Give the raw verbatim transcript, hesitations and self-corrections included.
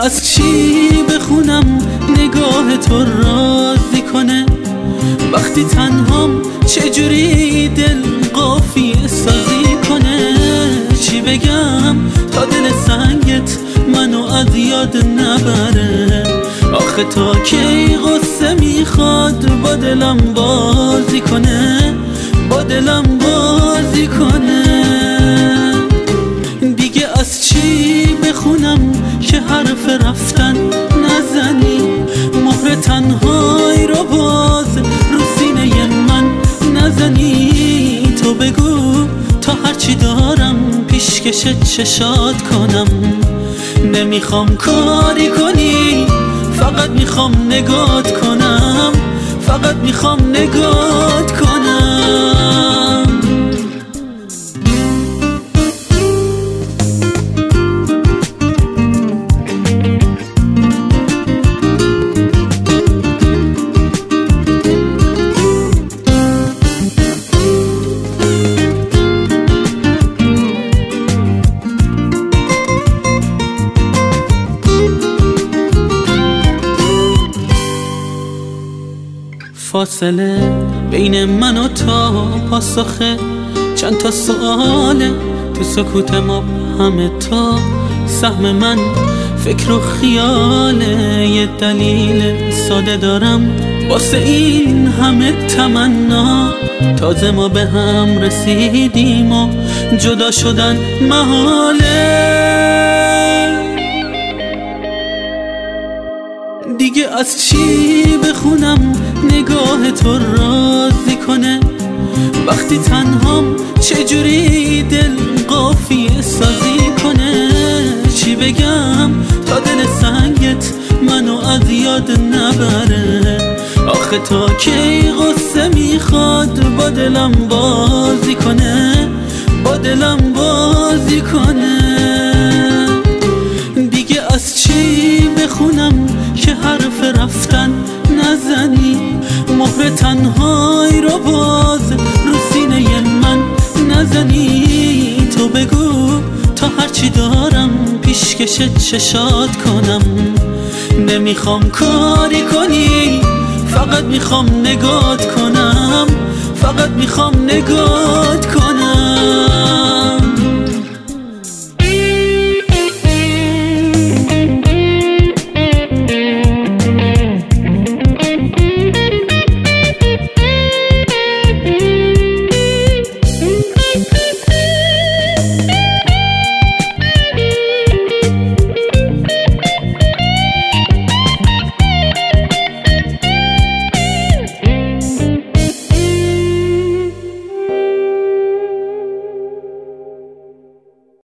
از چی بخونم نگاه تو راضی کنه؟ وقتی تنهام چجوری دل قافیه سازی کنه؟ چی بگم تا دل سنگت منو از یاد نبره؟ آخه تا کی غصه میخواد با دلم بازی کنه، با دلم بازی کنه؟ دیگه از چی بخونم که حرف رفتن نزنی؟ مهر تنهایی رو باز رو سینه من نزنی. تو بگو تا هرچی دارم پیشکش چشات کنم. نمیخوام کاری کنی، فقط میخوام نگات کنم، فقط میخوام نگات کنم. فاصله بین من و تا پاسخه چند تا سواله، تو سکوت ما همه تا سهم من فکر و خیاله. یه دلیل ساده دارم واسه این همه تمنا، تازه ما به هم رسیدیم و جدا شدن محاله. دیگه از چی بخونم نگاه تو راضی کنه؟ وقتی تنهام چجوری دل قافیه سازی کنه؟ چی بگم تا دل سنگت منو از یاد نبره؟ آخه تا کی غصه میخواد با دلم بازی کنه، با دلم بازی کنه؟ دیگه از چی بخونم که حرف رفتن نزنی؟ مهر تنهایی رو باز رو سینه من نزنی. تو بگو تا هرچی دارم پیشکش چشات کنم. نمیخوام کاری کنی، فقط میخوام نگات کنم، فقط میخوام نگات کنم.